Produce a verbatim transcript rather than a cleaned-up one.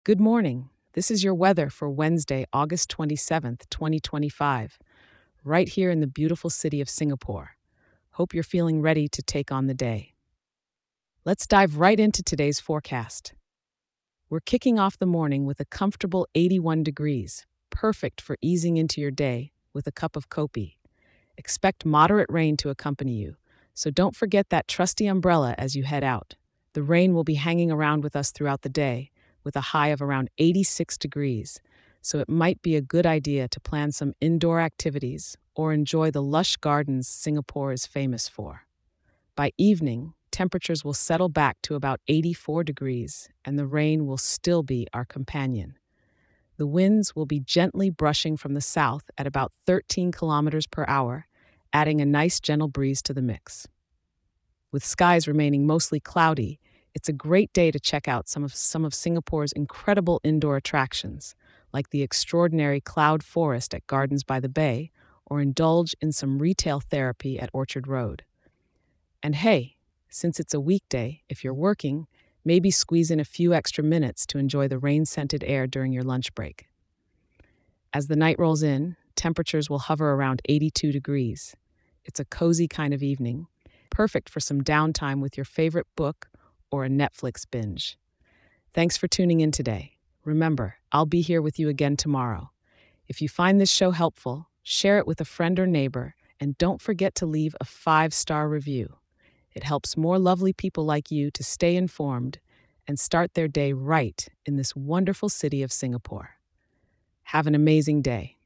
Good morning. This is your weather for Wednesday, August twenty-seventh, twenty twenty-five, right here in the beautiful city of Singapore. Hope you're feeling ready to take on the day. Let's dive right into today's forecast. We're kicking off the morning with a comfortable eighty-one degrees, perfect for easing into your day with a cup of kopi. Expect moderate rain to accompany you, so don't forget that trusty umbrella as you head out. The rain will be hanging around with us throughout the day, with a high of around eighty-six degrees, so it might be a good idea to plan some indoor activities or enjoy the lush gardens Singapore is famous for. By evening, temperatures will settle back to about eighty-four degrees, and the rain will still be our companion. The winds will be gently brushing from the south at about thirteen kilometers per hour, adding a nice gentle breeze to the mix. With skies remaining mostly cloudy, it's a great day to check out some of some of Singapore's incredible indoor attractions, like the extraordinary cloud forest at Gardens by the Bay, or indulge in some retail therapy at Orchard Road. And hey, since it's a weekday, if you're working, maybe squeeze in a few extra minutes to enjoy the rain-scented air during your lunch break. As the night rolls in, temperatures will hover around eighty-two degrees. It's a cozy kind of evening, perfect for some downtime with your favorite book or a Netflix binge. Thanks for tuning in today. Remember, I'll be here with you again tomorrow. If you find this show helpful, share it with a friend or neighbor, and don't forget to leave a five-star review. It helps more lovely people like you to stay informed and start their day right in this wonderful city of Singapore. Have an amazing day.